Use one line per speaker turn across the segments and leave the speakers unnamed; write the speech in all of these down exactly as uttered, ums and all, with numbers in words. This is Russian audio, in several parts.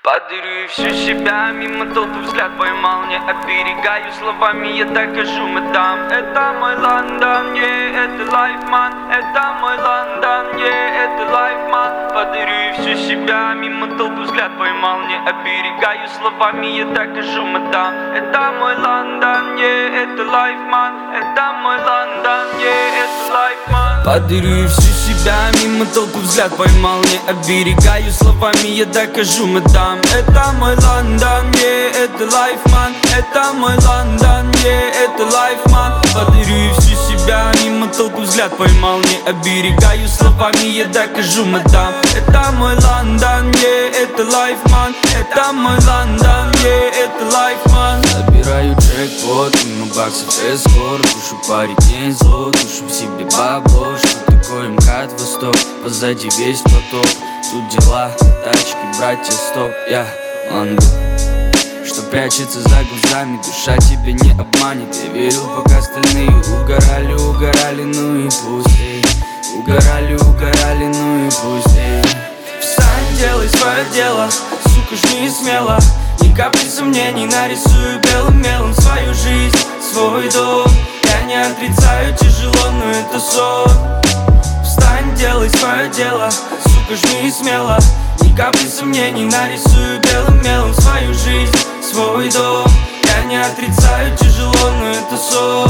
Подарю всю себя, мимо толпы взгляд поймал. Не оберегаю словами, я докажу, мадам. Это мой Лондон, yeah, это лайфман. Это мой Лондон, yeah, это лайфман. Подарю всю себя, мимо толпы взгляд поймал. Не оберегаю словами, я докажу, мадам. Это мой Лондон, yeah, это лайфман. Это мой Лондон, yeah, это лайфман. Подарю всю себя, мимо толпы взгляд поймал. Не оберегаю словами, я докажу, мадам. Это мой Лондон, yeah, это лайфман. Это мой Лондон, yeah, это лайфман. Подарю всю себя, мимо толпы взгляд поймал. Не оберегаю словами, я докажу, мадам. Это мой Лондон, yeah, это лайфман. Это мой Лондон, yeah, это лайфман. Собираю джекпот, мимо баксов эскорт. Душу паре день зло, душу в себе бабло. Что такое МКАД Восток, позади весь поток. Тут дела, тачки, братья, стоп, я Лондон. Что прячется за глазами, душа тебя не обманет. Я верил, пока остальные угорали, угорали, ну и пусть, эй. Угорали, угорали, ну и пусть, эй. Встань, делай свое дело, сука, жми смело. Ни капли сомнений, нарисую белым мелом свою жизнь, свой дом. Я не отрицаю, тяжело, но это сон. Встань, делай свое дело, сука, жми смело. Ни капли сомнений, нарисую белым мелом свою жизнь, свой дом. Я не отрицаю, тяжело, но это сон.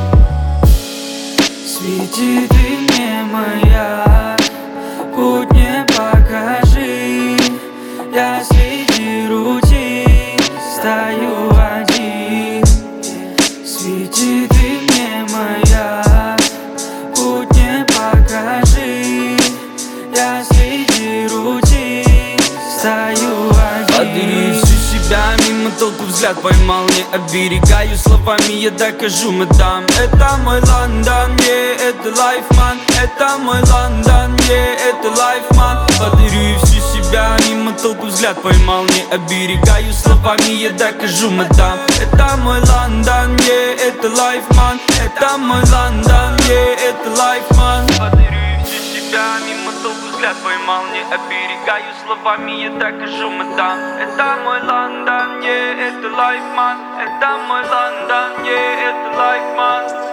Свети ты мне, моя, путь мне покажи. Я среди рутин стою один. Свети ты мне, моя, путь мне покажи. Я среди рутин стою один. Подарю всю себя, мимо толпы взгляд поймал. Не оберегаю словами, я докажу, мадам. Это мой Лондон, yeah, это лайфман. Это мой Лондон, yeah, это лайфман. Подарю всю себя, мимо толпы взгляд поймал. Не оберегаю словами, я докажу, мадам. Это мой Лондон, yeah, это лайфман. Это мой Лондон, yeah, это лайфман. Подарю всю себя, мимо толпы взгляд поймал. Не оберегаю словами, я докажу, мадам. Это мой Лондон, yeah, это лайфман. Это мой Лондон, yeah, это лайфман.